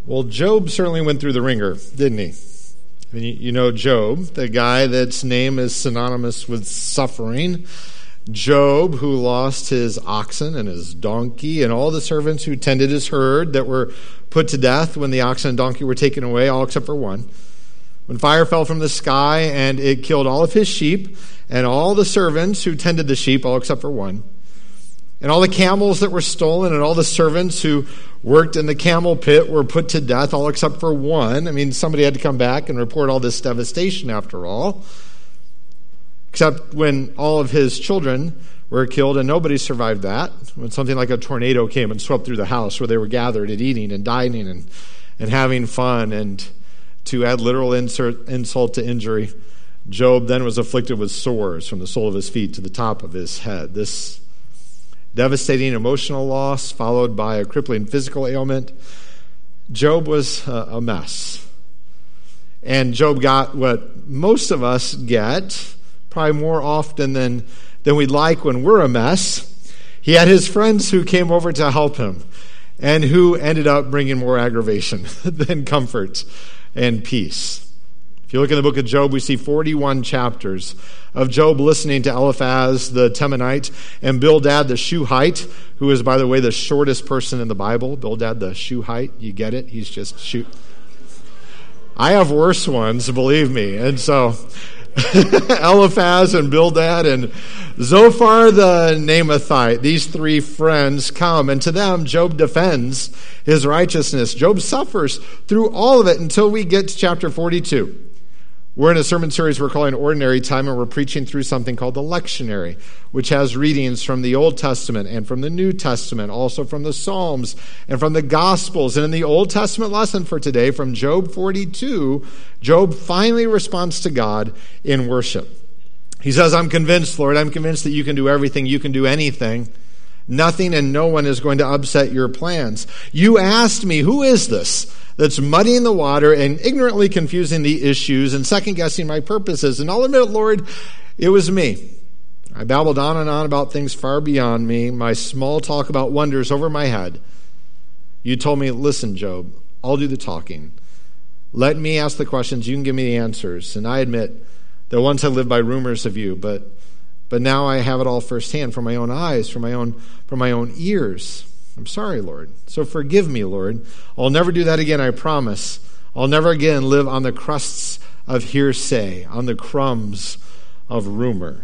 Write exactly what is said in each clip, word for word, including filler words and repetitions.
Well, Job certainly went through the ringer, didn't he? I mean, you know Job, the guy that's name is synonymous with suffering. Job, who lost his oxen and his donkey and all the servants who tended his herd that were put to death when the oxen and donkey were taken away, all except for one. When fire fell from the sky and it killed all of his sheep and all the servants who tended the sheep, all except for one. And all the camels that were stolen and all the servants who worked in the camel pit were put to death, all except for one. I mean, somebody had to come back and report all this devastation after all. Except when all of his children were killed, and nobody survived that. When something like a tornado came and swept through the house where they were gathered and eating and dining and, and having fun. And to add literal insert, insult to injury, Job then was afflicted with sores from the sole of his feet to the top of his head. This devastating emotional loss followed by a crippling physical ailment. Job was a mess. And Job got what most of us get, probably more often than, than we'd like when we're a mess. He had his friends who came over to help him and who ended up bringing more aggravation than comfort and peace. If you look in the book of Job, we see forty-one chapters of Job listening to Eliphaz the Temanite and Bildad the Shuhite, who is, by the way, the shortest person in the Bible. Bildad the Shuhite, you get it? He's just shoot. I have worse ones, believe me. And so Eliphaz and Bildad and Zophar the Naamathite, these three friends come, and to them Job defends his righteousness. Job suffers through all of it until we get to chapter forty-two. We're in a sermon series we're calling Ordinary Time, and we're preaching through something called the lectionary, which has readings from the Old Testament and from the New Testament, also from the Psalms and from the Gospels. And in the Old Testament lesson for today, from Job forty-two, Job finally responds to God in worship. He says, I'm convinced, Lord, I'm convinced that you can do everything, you can do anything. Nothing and no one is going to upset your plans. You asked me, who is this that's muddying the water and ignorantly confusing the issues and second-guessing my purposes? And I'll admit, Lord, it was me. I babbled on and on about things far beyond me, my small talk about wonders over my head. You told me, listen, Job, I'll do the talking. Let me ask the questions, you can give me the answers. And I admit that once I lived by rumors of you, but but now I have it all firsthand from my own eyes, from my own from my own ears. I'm sorry, Lord. So forgive me, Lord. I'll never do that again, I promise. I'll never again live on the crusts of hearsay, on the crumbs of rumor.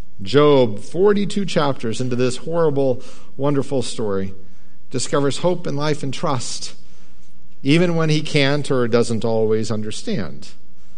Job, forty-two chapters into this horrible, wonderful story, discovers hope in life and trust, even when he can't or doesn't always understand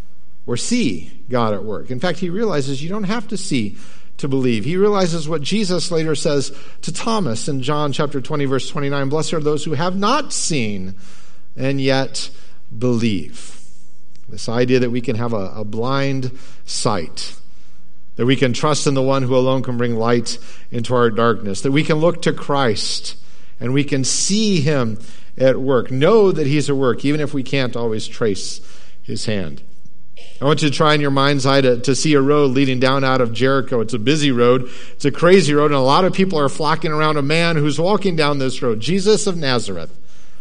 or see God at work. In fact, he realizes you don't have to see to believe. He realizes what Jesus later says to Thomas in John chapter twenty, verse twenty-nine, blessed are those who have not seen and yet believe. This idea that we can have a, a blind sight, that we can trust in the one who alone can bring light into our darkness, that we can look to Christ and we can see him at work, know that he's at work, even if we can't always trace his hand. I want you to try in your mind's eye to, to see a road leading down out of Jericho. It's a busy road. It's a crazy road, and a lot of people are flocking around a man who's walking down this road, Jesus of Nazareth.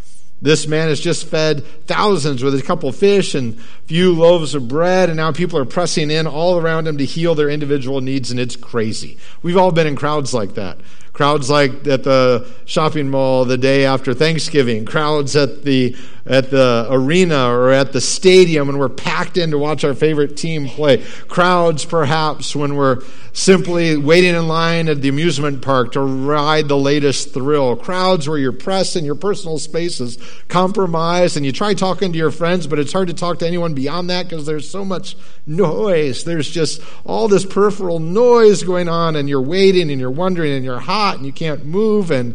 This man has just fed thousands with a couple of fish and a few loaves of bread, and now people are pressing in all around him to heal their individual needs, and it's crazy. We've all been in crowds like that. Crowds like at the shopping mall the day after Thanksgiving. Crowds at the at the arena or at the stadium when we're packed in to watch our favorite team play. Crowds perhaps when we're simply waiting in line at the amusement park to ride the latest thrill. Crowds where your press and your personal space is compromised and you try talking to your friends, but it's hard to talk to anyone beyond that because there's so much noise. There's just all this peripheral noise going on, and you're waiting and you're wondering and you're hot and you can't move, and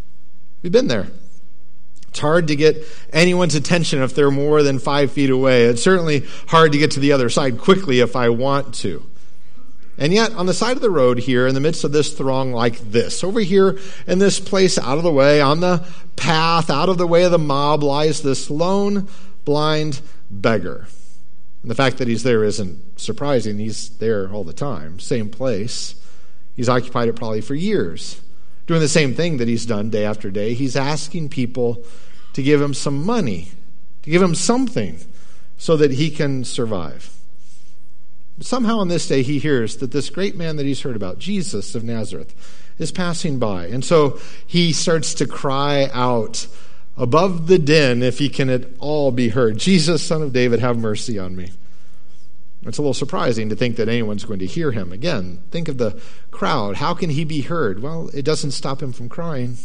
we've been there. It's hard to get anyone's attention if they're more than five feet away. It's certainly hard to get to the other side quickly if I want to. And yet, on the side of the road here, in the midst of this throng like this, over here in this place out of the way, on the path, out of the way of the mob, lies this lone, blind beggar. And the fact that he's there isn't surprising. He's there all the time, same place. He's occupied it probably for years, doing the same thing that he's done day after day. He's asking people to give him some money to give him something so that he can survive. But somehow on this day he hears that this great man that he's heard about, Jesus of Nazareth, is passing by. And so he starts to cry out above the din, if he can at all be heard, "Jesus, Son of David, have mercy on me." It's a little surprising to think that anyone's going to hear him. Again, think of the crowd. How can he be heard? Well, it doesn't stop him from crying.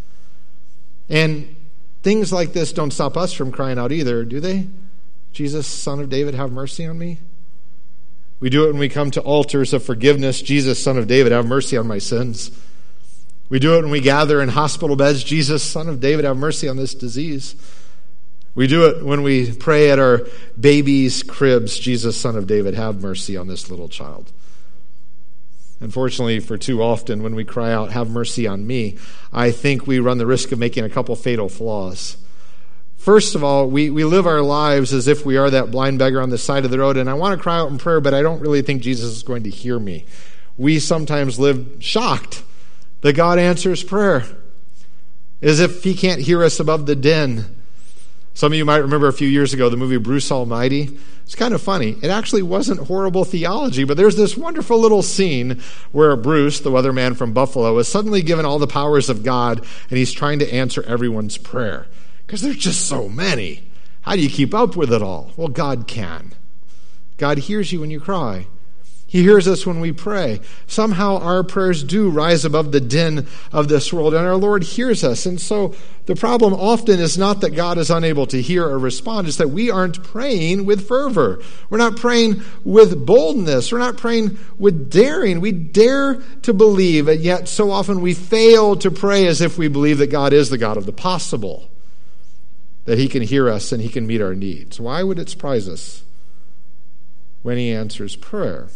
And things like this don't stop us from crying out either, do they? "Jesus, Son of David, have mercy on me." We do it when we come to altars of forgiveness. "Jesus, Son of David, have mercy on my sins." We do it when we gather in hospital beds. "Jesus, Son of David, have mercy on this disease." We do it when we pray at our babies' cribs. "Jesus, Son of David, have mercy on this little child." Unfortunately, for too often, when we cry out, "Have mercy on me," I think we run the risk of making a couple fatal flaws. First of all, we, we live our lives as if we are that blind beggar on the side of the road, and I want to cry out in prayer, but I don't really think Jesus is going to hear me. We sometimes live shocked that God answers prayer, as if he can't hear us above the din. Some of you might remember a few years ago the movie Bruce Almighty. It's kind of funny. It actually wasn't horrible theology, but there's this wonderful little scene where Bruce, the weatherman from Buffalo, is suddenly given all the powers of God, and he's trying to answer everyone's prayer. Because there's just so many. How do you keep up with it all? Well, God can. God hears you when you cry. He hears us when we pray. Somehow our prayers do rise above the din of this world, and our Lord hears us. And so the problem often is not that God is unable to hear or respond, it's that we aren't praying with fervor. We're not praying with boldness. We're not praying with daring. We dare to believe, and yet so often we fail to pray as if we believe that God is the God of the possible, that he can hear us and he can meet our needs. Why would it surprise us when he answers prayer?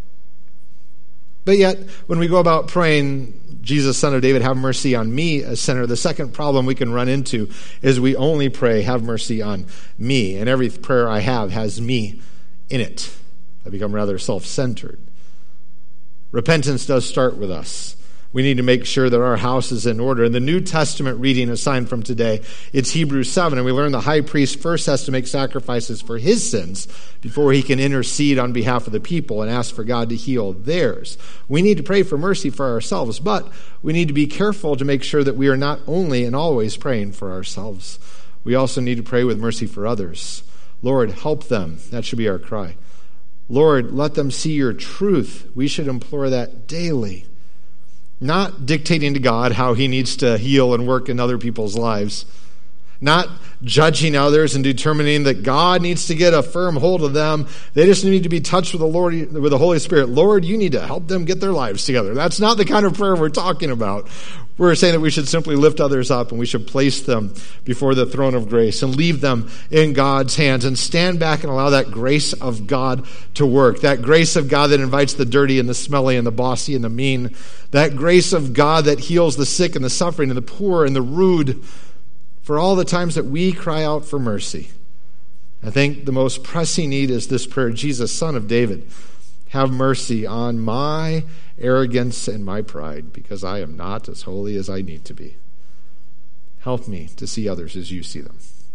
But yet, when we go about praying, "Jesus, Son of David, have mercy on me," as sinner, the second problem we can run into is we only pray, "Have mercy on me." And every prayer I have has me in it. I become rather self-centered. Repentance does start with us. We need to make sure that our house is in order. In the New Testament reading assigned from today, it's Hebrews seven, and we learn the high priest first has to make sacrifices for his sins before he can intercede on behalf of the people and ask for God to heal theirs. We need to pray for mercy for ourselves, but we need to be careful to make sure that we are not only and always praying for ourselves. We also need to pray with mercy for others. "Lord, help them." That should be our cry. "Lord, let them see your truth." We should implore that daily. Not dictating to God how he needs to heal and work in other people's lives. Not judging others and determining that God needs to get a firm hold of them. They just need to be touched with the Lord, with the Holy Spirit. "Lord, you need to help them get their lives together." That's not the kind of prayer we're talking about. We're saying that we should simply lift others up and we should place them before the throne of grace and leave them in God's hands and stand back and allow that grace of God to work. That grace of God that invites the dirty and the smelly and the bossy and the mean. That grace of God that heals the sick and the suffering and the poor and the rude. For all the times that we cry out for mercy, I think the most pressing need is this prayer: "Jesus, Son of David, have mercy on my arrogance and my pride, because I am not as holy as I need to be. Help me to see others as you see them."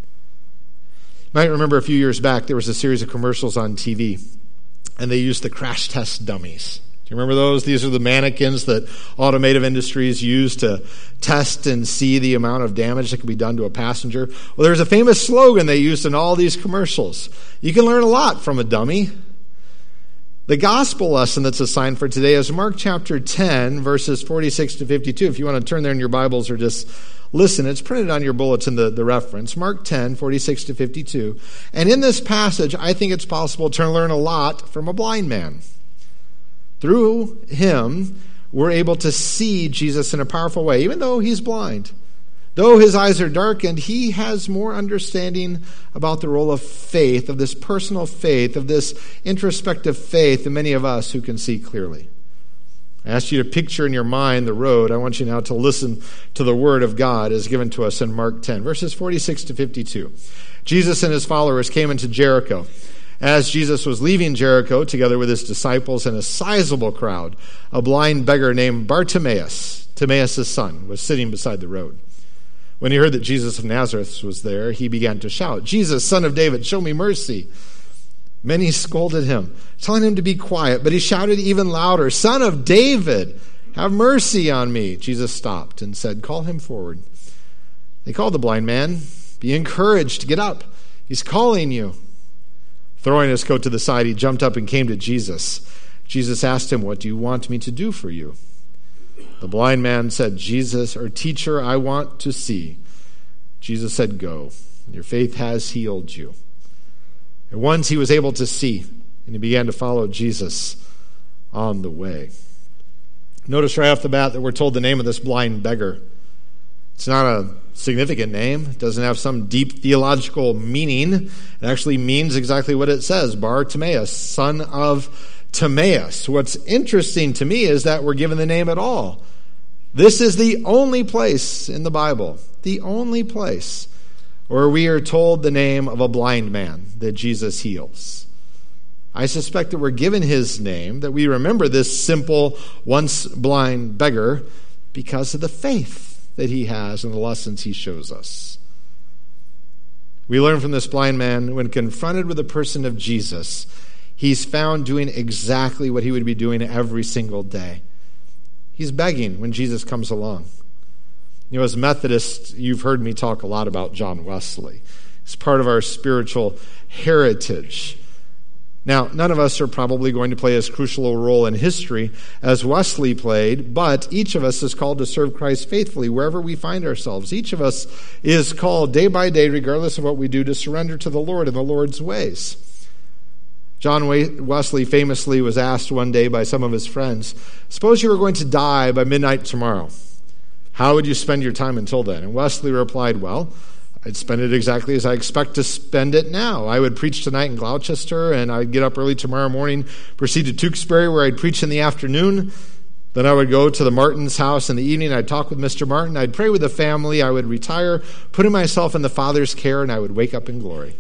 You might remember a few years back, there was a series of commercials on T V, and they used the crash test dummies. Do you remember those? These are the mannequins that automotive industries use to test and see the amount of damage that can be done to a passenger. Well, there's a famous slogan they used in all these commercials. You can learn a lot from a dummy. The gospel lesson that's assigned for today is Mark chapter ten, verses forty-six to fifty-two. If you want to turn there in your Bibles or just listen, it's printed on your bulletin, the, the reference. Mark ten, forty-six to fifty-two. And in this passage, I think it's possible to learn a lot from a blind man. Through him, we're able to see Jesus in a powerful way, even though he's blind. Though his eyes are darkened, he has more understanding about the role of faith, of this personal faith, of this introspective faith than many of us who can see clearly. I asked you to picture in your mind the road. I want you now to listen to the word of God as given to us in Mark ten, verses forty-six to fifty-two. Jesus and his followers came into Jericho. As Jesus was leaving Jericho, together with his disciples and a sizable crowd, a blind beggar named Bartimaeus, Timaeus' son, was sitting beside the road. When he heard that Jesus of Nazareth was there, he began to shout, "Jesus, Son of David, show me mercy." Many scolded him, telling him to be quiet, but he shouted even louder, "Son of David, have mercy on me." Jesus stopped and said, "Call him forward." They called the blind man. "Be encouraged, get up. He's calling you." Throwing his coat to the side, he jumped up and came to Jesus. Jesus asked him, "What do you want me to do for you?" The blind man said, "Jesus, or teacher, I want to see." Jesus said, "Go. Your faith has healed you." At once he was able to see, and he began to follow Jesus on the way. Notice right off the bat that we're told the name of this blind beggar. It's not a significant name. It doesn't have some deep theological meaning. It actually means exactly what it says, Bar-Timaeus, son of Timaeus. What's interesting to me is that we're given the name at all. This is the only place in the Bible, the only place where we are told the name of a blind man that Jesus heals. I suspect that we're given his name, that we remember this simple, once blind beggar because of the faith that he has and the lessons he shows us. We learn from this blind man, when confronted with the person of Jesus, he's found doing exactly what he would be doing every single day. He's begging when Jesus comes along. You know, as Methodists, you've heard me talk a lot about John Wesley. It's part of our spiritual heritage. Now, none of us are probably going to play as crucial a role in history as Wesley played, but each of us is called to serve Christ faithfully wherever we find ourselves. Each of us is called day by day, regardless of what we do, to surrender to the Lord and the Lord's ways. John Wesley famously was asked one day by some of his friends, "Suppose you were going to die by midnight tomorrow. How would you spend your time until then?" And Wesley replied, "Well, I'd spend it exactly as I expect to spend it now. I would preach tonight in Gloucester, and I'd get up early tomorrow morning, proceed to Tewksbury, where I'd preach in the afternoon. Then I would go to the Martin's house in the evening. I'd talk with Mister Martin. I'd pray with the family. I would retire, putting myself in the Father's care, and I would wake up in glory."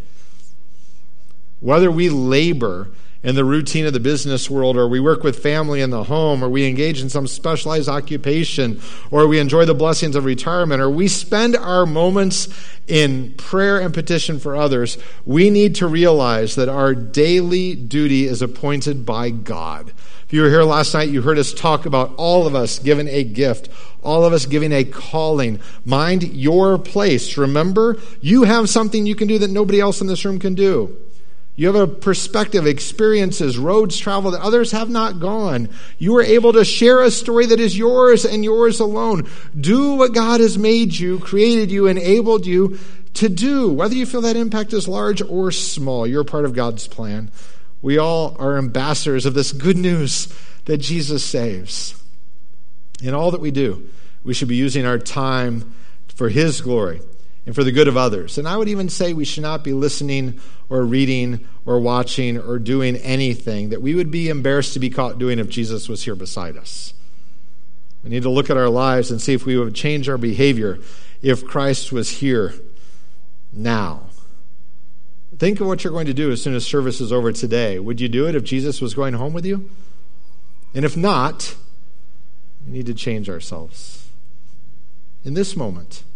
Whether we labor in the routine of the business world, or we work with family in the home, or we engage in some specialized occupation, or we enjoy the blessings of retirement, or we spend our moments in prayer and petition for others, we need to realize that our daily duty is appointed by God. If you were here last night, you heard us talk about all of us given a gift, all of us giving a calling. Mind your place. Remember, you have something you can do that nobody else in this room can do. You have a perspective, experiences, roads traveled that others have not gone. You are able to share a story that is yours and yours alone. Do what God has made you, created you, enabled you to do. Whether you feel that impact is large or small, you're part of God's plan. We all are ambassadors of this good news that Jesus saves. In all that we do, we should be using our time for his glory and for the good of others. And I would even say we should not be listening or reading or watching or doing anything that we would be embarrassed to be caught doing if Jesus was here beside us. We need to look at our lives and see if we would change our behavior if Christ was here now. Think of what you're going to do as soon as service is over today. Would you do it if Jesus was going home with you? And if not, we need to change ourselves. In this moment,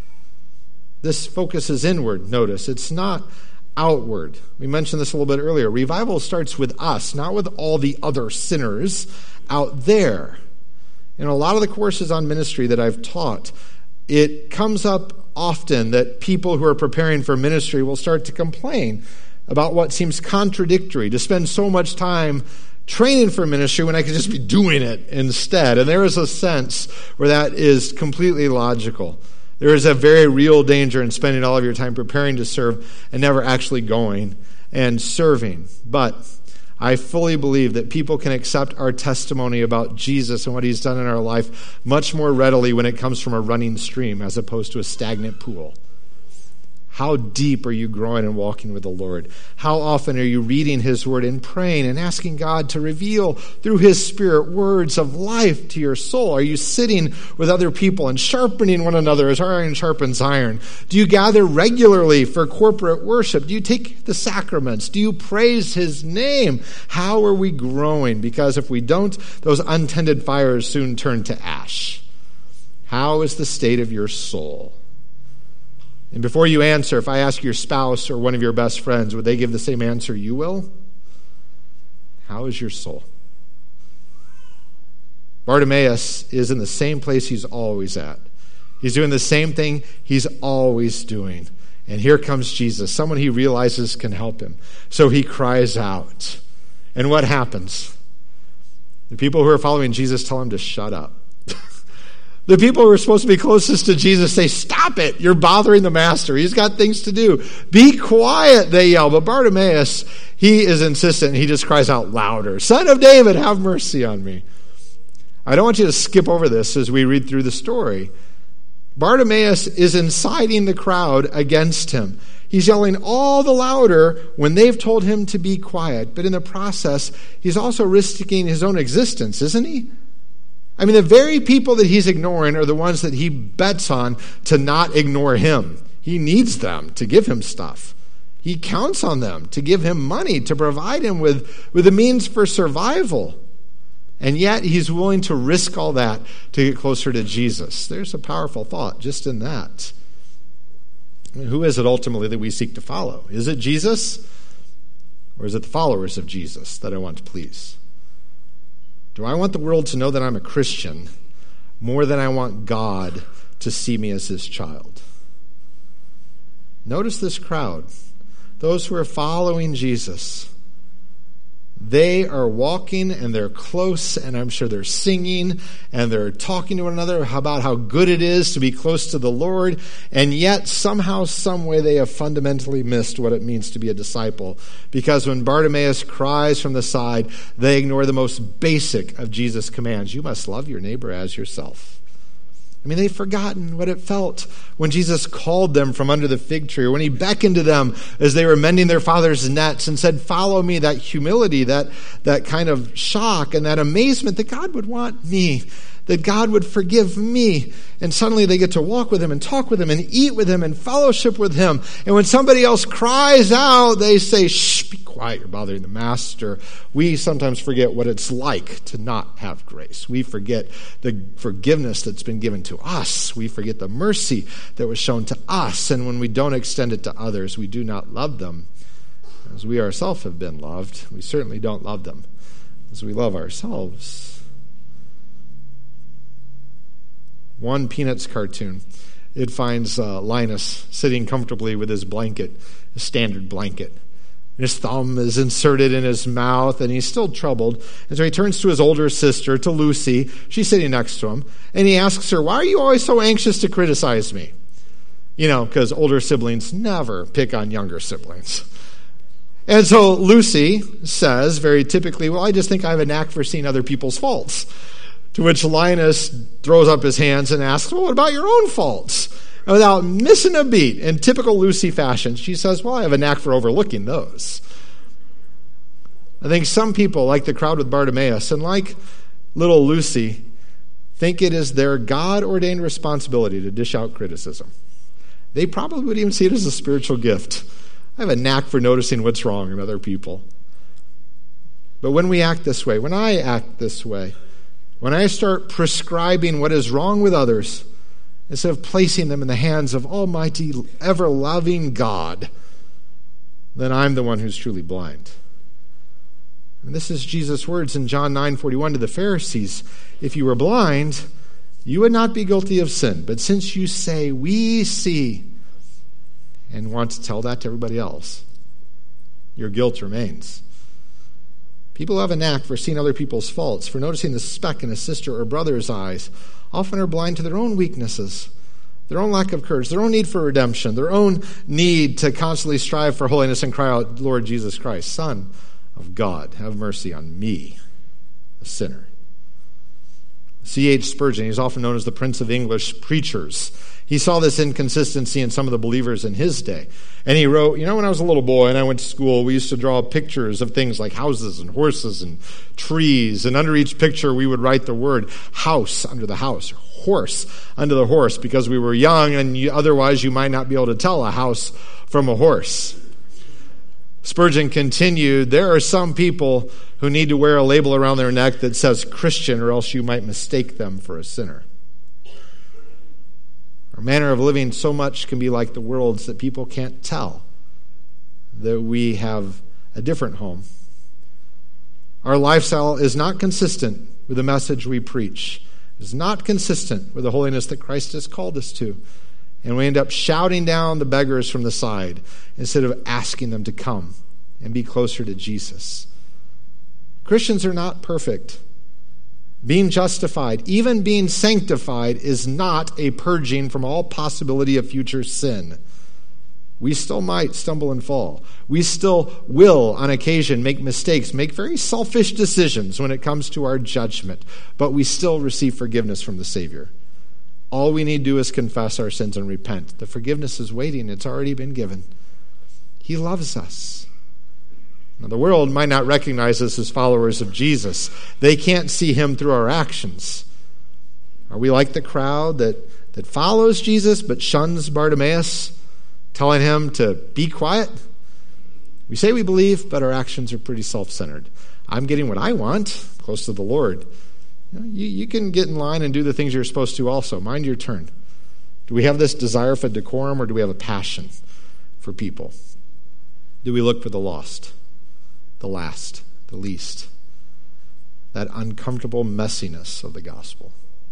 this focus is inward, notice. It's not outward. We mentioned this a little bit earlier. Revival starts with us, not with all the other sinners out there. In a lot of the courses on ministry that I've taught, it comes up often that people who are preparing for ministry will start to complain about what seems contradictory, to spend so much time training for ministry when I could just be doing it instead. And there is a sense where that is completely logical. There is a very real danger in spending all of your time preparing to serve and never actually going and serving. But I fully believe that people can accept our testimony about Jesus and what he's done in our life much more readily when it comes from a running stream as opposed to a stagnant pool. How deep are you growing and walking with the Lord? How often are you reading his word and praying and asking God to reveal through his Spirit words of life to your soul? Are you sitting with other people and sharpening one another as iron sharpens iron? Do you gather regularly for corporate worship? Do you take the sacraments? Do you praise his name? How are we growing? Because if we don't, those untended fires soon turn to ash. How is the state of your soul? And before you answer, if I ask your spouse or one of your best friends, would they give the same answer you will? How is your soul? Bartimaeus is in the same place he's always at. He's doing the same thing he's always doing. And here comes Jesus, someone he realizes can help him. So he cries out. And what happens? The people who are following Jesus tell him to shut up. The people who are supposed to be closest to Jesus say, stop it, you're bothering the master. He's got things to do. Be quiet, they yell. But Bartimaeus, he is insistent. He just cries out louder, Son of David, have mercy on me. I don't want you to skip over this as we read through the story. Bartimaeus is inciting the crowd against him. He's yelling all the louder when they've told him to be quiet. But in the process, he's also risking his own existence, isn't he? I mean, the very people that he's ignoring are the ones that he bets on to not ignore him. He needs them to give him stuff. He counts on them to give him money, to provide him with, with the means for survival. And yet he's willing to risk all that to get closer to Jesus. There's a powerful thought just in that. I mean, who is it ultimately that we seek to follow? Is it Jesus? Or is it the followers of Jesus that I want to please? Do I want the world to know that I'm a Christian more than I want God to see me as his child? Notice this crowd. Those who are following Jesus. They are walking and they're close, and I'm sure they're singing and they're talking to one another about how good it is to be close to the Lord, and yet somehow, some way they have fundamentally missed what it means to be a disciple. Because when Bartimaeus cries from the side, they ignore the most basic of Jesus' commands. You must love your neighbor as yourself. I mean, they've forgotten what it felt when Jesus called them from under the fig tree, or when he beckoned to them as they were mending their father's nets and said, follow me. That humility, that, that kind of shock and that amazement that God would want me, that God would forgive me. And suddenly they get to walk with him and talk with him and eat with him and fellowship with him. And when somebody else cries out, they say, shh, be quiet, you're bothering the master. We sometimes forget what it's like to not have grace. We forget the forgiveness that's been given to us. We forget the mercy that was shown to us. And when we don't extend it to others, we do not love them as we ourselves have been loved. We certainly don't love them as we love ourselves. One Peanuts cartoon, it finds uh, Linus sitting comfortably with his blanket, his standard blanket. His thumb is inserted in his mouth, and he's still troubled. And so he turns to his older sister, to Lucy. She's sitting next to him. And he asks her, why are you always so anxious to criticize me? You know, because older siblings never pick on younger siblings. And so Lucy says, very typically, well, I just think I have a knack for seeing other people's faults. To which Linus throws up his hands and asks, well, what about your own faults? And without missing a beat, in typical Lucy fashion, she says, well, I have a knack for overlooking those. I think some people, like the crowd with Bartimaeus, and like little Lucy, think it is their God-ordained responsibility to dish out criticism. They probably would even see it as a spiritual gift. I have a knack for noticing what's wrong in other people. But when we act this way, when I act this way, when I start prescribing what is wrong with others, instead of placing them in the hands of Almighty, ever-loving God, then I'm the one who's truly blind. And this is Jesus' words in John nine forty-one to the Pharisees. If you were blind, you would not be guilty of sin. But since you say, we see, and want to tell that to everybody else, your guilt remains. People have a knack for seeing other people's faults, for noticing the speck in a sister or brother's eyes, often are blind to their own weaknesses, their own lack of courage, their own need for redemption, their own need to constantly strive for holiness and cry out, Lord Jesus Christ, Son of God, have mercy on me, a sinner. C H Spurgeon, he's often known as the Prince of English Preachers. He saw this inconsistency in some of the believers in his day. And he wrote, you know, when I was a little boy and I went to school, we used to draw pictures of things like houses and horses and trees. And under each picture, we would write the word house under the house, horse under the horse, because we were young and you, otherwise you might not be able to tell a house from a horse. Spurgeon continued, there are some people who need to wear a label around their neck that says Christian, or else you might mistake them for a sinner. Our manner of living so much can be like the world's that people can't tell that we have a different home. Our lifestyle is not consistent with the message we preach. It is not consistent with the holiness that Christ has called us to. And we end up shouting down the beggars from the side instead of asking them to come and be closer to Jesus. Christians are not perfect. Being justified, even being sanctified, is not a purging from all possibility of future sin. We still might stumble and fall. We still will, on occasion, make mistakes, make very selfish decisions when it comes to our judgment, but we still receive forgiveness from the Savior. All we need to do is confess our sins and repent. The forgiveness is waiting. It's already been given. He loves us. Now, the world might not recognize us as followers of Jesus. They can't see him through our actions. Are we like the crowd that, that follows Jesus but shuns Bartimaeus, telling him to be quiet? We say we believe, but our actions are pretty self-centered. I'm getting what I want, close to the Lord. You know, you, you can get in line and do the things you're supposed to also. Mind your turn. Do we have this desire for decorum, or do we have a passion for people? Do we look for the lost, the last, the least? That uncomfortable messiness of the gospel.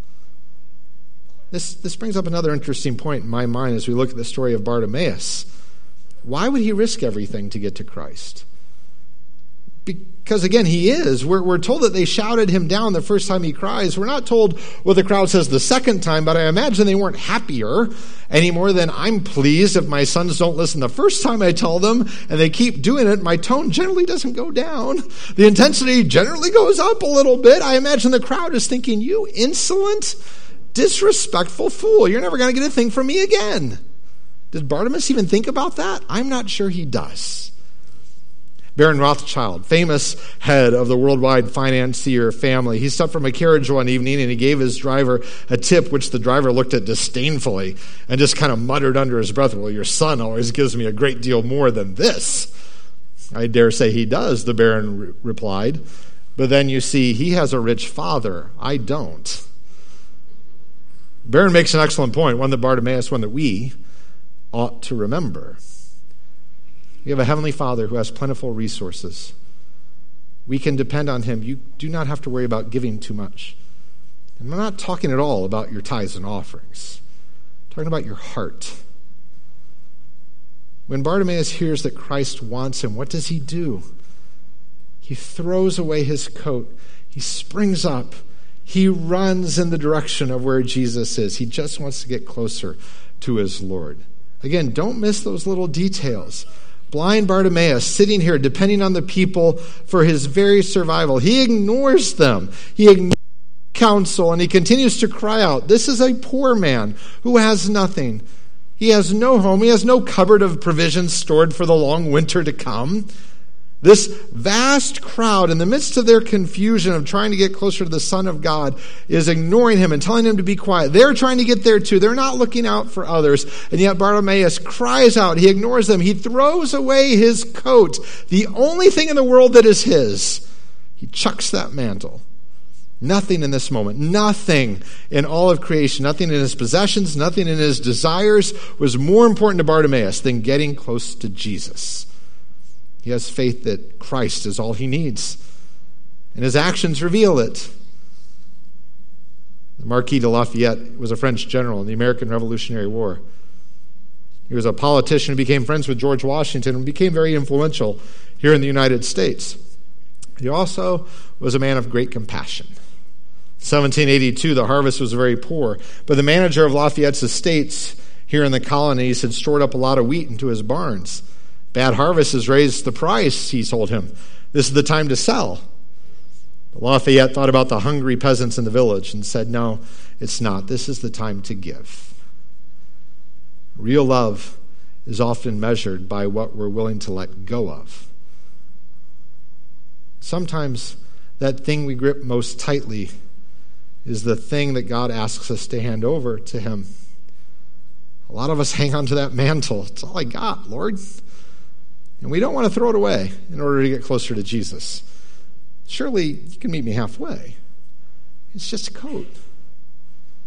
This, this brings up another interesting point in my mind as we look at the story of Bartimaeus. Why would he risk everything to get to Christ? Because, again, he is. We're, we're told that they shouted him down the first time he cries. We're not told what the crowd says the second time, but I imagine they weren't happier any more than I'm pleased if my sons don't listen the first time I tell them and they keep doing it. My tone generally doesn't go down. The intensity generally goes up a little bit. I imagine the crowd is thinking, you insolent, disrespectful fool. You're never going to get a thing from me again. Does Bartimaeus even think about that? I'm not sure he does. Baron Rothschild, famous head of the worldwide financier family, he stepped from a carriage one evening and he gave his driver a tip, which the driver looked at disdainfully and just kind of muttered under his breath, well, your son always gives me a great deal more than this. I dare say he does, the Baron re- replied. But then you see, he has a rich father. I don't. Baron makes an excellent point, one that Bartimaeus, one that we ought to remember. We have a heavenly Father who has plentiful resources. We can depend on him. You do not have to worry about giving too much. And I'm not talking at all about your tithes and offerings. I'm talking about your heart. When Bartimaeus hears that Christ wants him, what does he do? He throws away his coat. He springs up. He runs in the direction of where Jesus is. He just wants to get closer to his Lord. Again, don't miss those little details. Blind Bartimaeus sitting here depending on the people for his very survival. He ignores them. He ignores counsel and he continues to cry out. This is a poor man who has nothing. He has no home. He has no cupboard of provisions stored for the long winter to come. This vast crowd, in the midst of their confusion of trying to get closer to the Son of God, is ignoring him and telling him to be quiet. They're trying to get there too. They're not looking out for others. And yet Bartimaeus cries out. He ignores them. He throws away his coat, the only thing in the world that is his. He chucks that mantle. Nothing in this moment, nothing in all of creation, nothing in his possessions, nothing in his desires was more important to Bartimaeus than getting close to Jesus. He has faith that Christ is all he needs, and his actions reveal it. The Marquis de Lafayette was a French general in the American Revolutionary War. He was a politician who became friends with George Washington and became very influential here in the United States. He also was a man of great compassion. seventeen eighty-two, the harvest was very poor, but the manager of Lafayette's estates here in the colonies had stored up a lot of wheat into his barns. Bad harvest has raised the price, he told him. This is the time to sell. But Lafayette thought about the hungry peasants in the village and said, no, it's not. This is the time to give. Real love is often measured by what we're willing to let go of. Sometimes that thing we grip most tightly is the thing that God asks us to hand over to him. A lot of us hang on to that mantle. It's all I got, Lord. And we don't want to throw it away in order to get closer to Jesus. Surely you can meet me halfway. It's just a coat.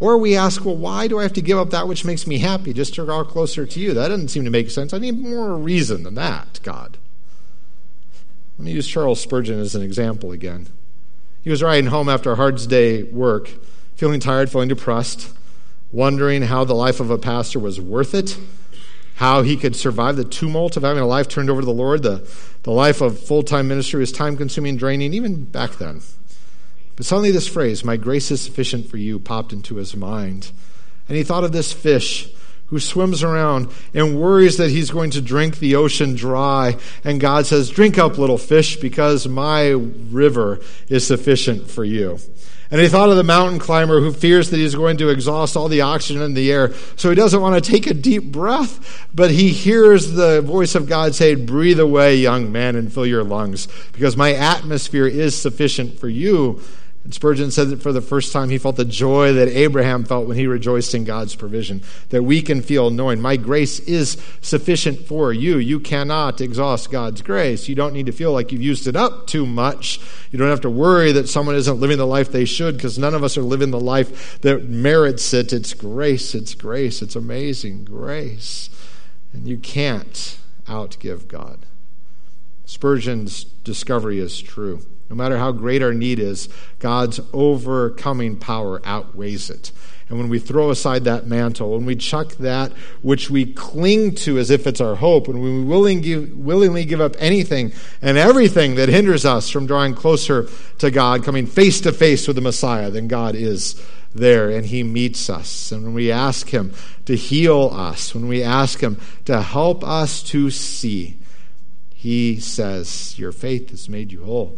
Or we ask, well, why do I have to give up that which makes me happy just to draw closer to you? That doesn't seem to make sense. I need more reason than that, God. Let me use Charles Spurgeon as an example again. He was riding home after a hard day's work, feeling tired, feeling depressed, wondering how the life of a pastor was worth it, how he could survive the tumult of having a life turned over to the Lord. The, the life of full-time ministry was time-consuming, draining, even back then. But suddenly this phrase, "my grace is sufficient for you," popped into his mind. And he thought of this fish who swims around and worries that he's going to drink the ocean dry. And God says, "Drink up, little fish, because my river is sufficient for you." And he thought of the mountain climber who fears that he's going to exhaust all the oxygen in the air, so he doesn't want to take a deep breath, but he hears the voice of God say, "Breathe away, young man, and fill your lungs, because my atmosphere is sufficient for you." And Spurgeon said that for the first time he felt the joy that Abraham felt when he rejoiced in God's provision, that we can feel knowing my grace is sufficient for you. You cannot exhaust God's grace. You don't need to feel like you've used it up too much. You don't have to worry that someone isn't living the life they should, because none of us are living the life that merits it. It's grace. It's grace. It's amazing grace. And you can't outgive God. Spurgeon's discovery is true. No matter how great our need is, God's overcoming power outweighs it. And when we throw aside that mantle, when we chuck that which we cling to as if it's our hope, when we willing give, willingly give up anything and everything that hinders us from drawing closer to God, coming face to face with the Messiah, then God is there and he meets us. And when we ask him to heal us, when we ask him to help us to see, he says, "Your faith has made you whole."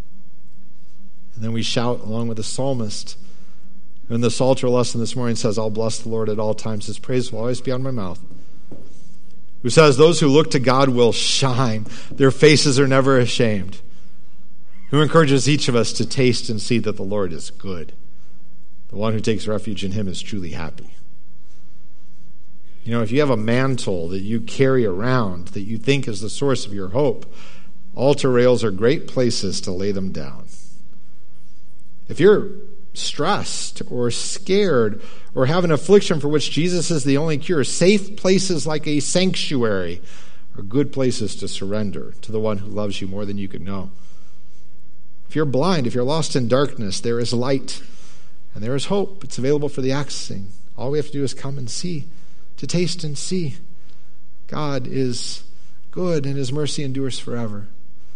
And then we shout along with the psalmist. And the Psalter lesson this morning says, "I'll bless the Lord at all times. His praise will always be on my mouth." Who says, "Those who look to God will shine. Their faces are never ashamed." Who encourages each of us to taste and see that the Lord is good. The one who takes refuge in him is truly happy. You know, if you have a mantle that you carry around that you think is the source of your hope, altar rails are great places to lay them down. If you're stressed or scared or have an affliction for which Jesus is the only cure, safe places like a sanctuary are good places to surrender to the one who loves you more than you could know. If you're blind, if you're lost in darkness, there is light and there is hope. It's available for the accessing. All we have to do is come and see, to taste and see. God is good and his mercy endures forever.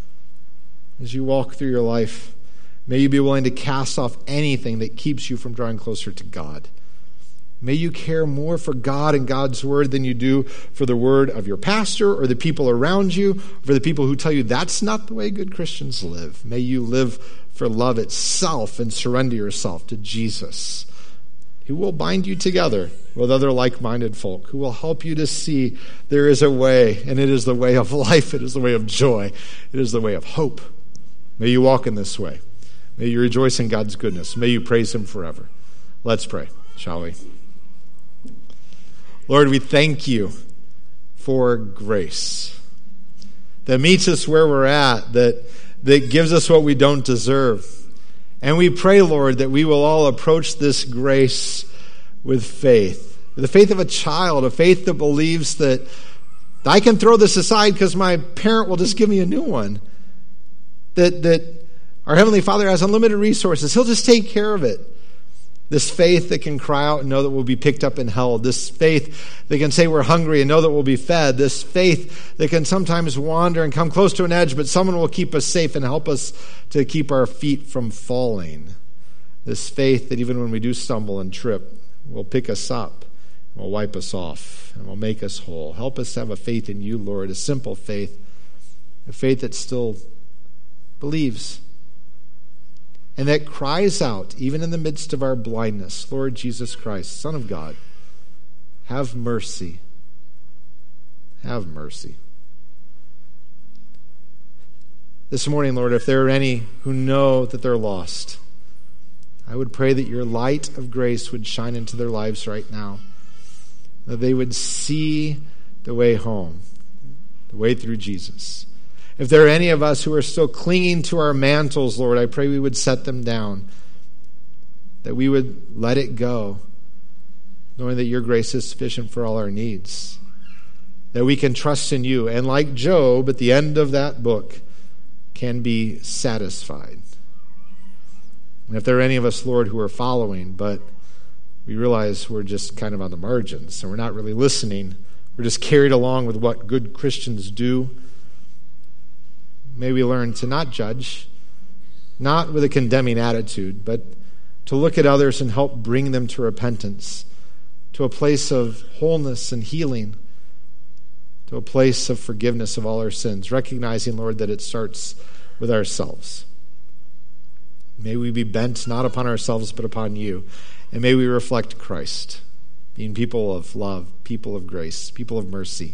As you walk through your life, may you be willing to cast off anything that keeps you from drawing closer to God. May you care more for God and God's word than you do for the word of your pastor or the people around you, for the people who tell you that's not the way good Christians live. May you live for love itself and surrender yourself to Jesus, who will bind you together with other like-minded folk, who will help you to see there is a way, and it is the way of life, it is the way of joy, it is the way of hope. May you walk in this way. May you rejoice in God's goodness. May you praise him forever. Let's pray, shall we? Lord, we thank you for grace that meets us where we're at, that, that gives us what we don't deserve. And we pray, Lord, that we will all approach this grace with faith, with the faith of a child, a faith that believes that I can throw this aside because my parent will just give me a new one, that that our Heavenly Father has unlimited resources. He'll just take care of it. This faith that can cry out and know that we'll be picked up and held. This faith that can say we're hungry and know that we'll be fed. This faith that can sometimes wander and come close to an edge, but someone will keep us safe and help us to keep our feet from falling. This faith that even when we do stumble and trip, will pick us up, will wipe us off, and will make us whole. Help us to have a faith in you, Lord, a simple faith, a faith that still believes, and that cries out, even in the midst of our blindness, Lord Jesus Christ, Son of God, have mercy. Have mercy. This morning, Lord, if there are any who know that they're lost, I would pray that your light of grace would shine into their lives right now, that they would see the way home, the way through Jesus. If there are any of us who are still clinging to our mantles, Lord, I pray we would set them down, that we would let it go, knowing that your grace is sufficient for all our needs, that we can trust in you, and like Job at the end of that book, can be satisfied. And if there are any of us, Lord, who are following, but we realize we're just kind of on the margins and we're not really listening, we're just carried along with what good Christians do, may we learn to not judge, not with a condemning attitude, but to look at others and help bring them to repentance, to a place of wholeness and healing, to a place of forgiveness of all our sins, recognizing, Lord, that it starts with ourselves. May we be bent not upon ourselves, but upon you. And may we reflect Christ, being people of love, people of grace, people of mercy.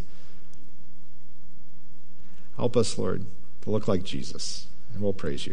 Help us, Lord, to look like Jesus, and we'll praise you.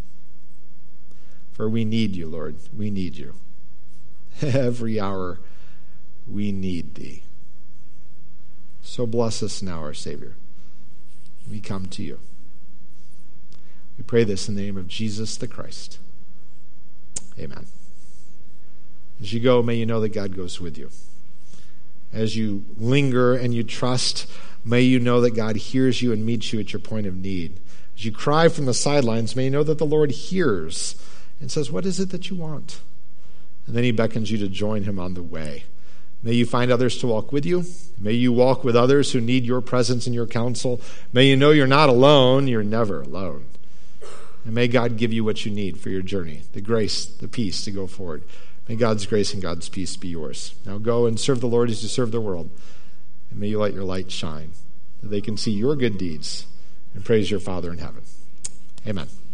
For we need you, Lord. We need you. Every hour we need thee. So bless us now, our Savior. We come to you. We pray this in the name of Jesus the Christ. Amen. As you go, may you know that God goes with you. As you linger and you trust, may you know that God hears you and meets you at your point of need. As you cry from the sidelines, may you know that the Lord hears and says, what is it that you want? And then he beckons you to join him on the way. May you find others to walk with you. May you walk with others who need your presence and your counsel. May you know you're not alone. You're never alone. And may God give you what you need for your journey, the grace, the peace to go forward. May God's grace and God's peace be yours. Now go and serve the Lord as you serve the world. And may you let your light shine, that they can see your good deeds and praise your Father in heaven. Amen.